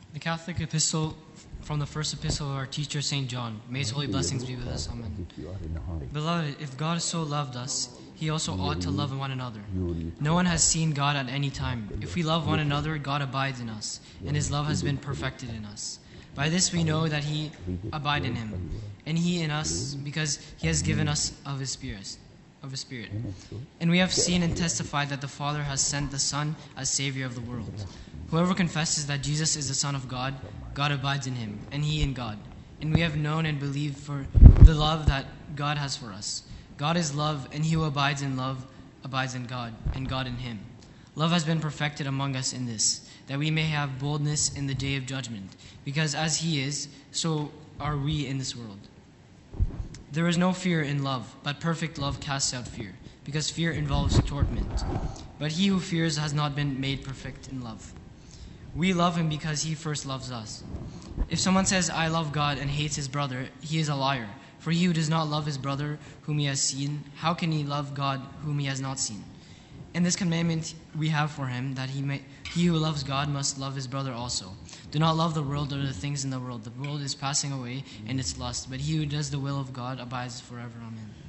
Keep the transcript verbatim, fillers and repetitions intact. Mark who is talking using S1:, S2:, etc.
S1: The Catholic epistle from the first epistle of our teacher, Saint John. May his holy blessings be with us. Amen. Beloved, if God so loved us, he also ought to love one another. No one has seen God at any time. If we love one another, God abides in us, and his love has been perfected in us. By this we know that he abide in him, and he in us, because he has given us of his Spirit. Of his Spirit. And we have seen and testified that the Father has sent the Son as Savior of the world. Whoever confesses that Jesus is the Son of God, God abides in him, and he in God. And we have known and believed for the love that God has for us. God is love, and he who abides in love abides in God, and God in him. Love has been perfected among us in this, that we may have boldness in the day of judgment, because as he is, so are we in this world. There is no fear in love, but perfect love casts out fear, because fear involves torment. But he who fears has not been made perfect in love. We love him because he first loves us. If someone says, I love God, and hates his brother, he is a liar. For he who does not love his brother whom he has seen, how can he love God whom he has not seen? And this commandment we have for him, that he may, he who loves God must love his brother also. Do not love the world or the things in the world. The world is passing away and its lust, but he who does the will of God abides forever. Amen.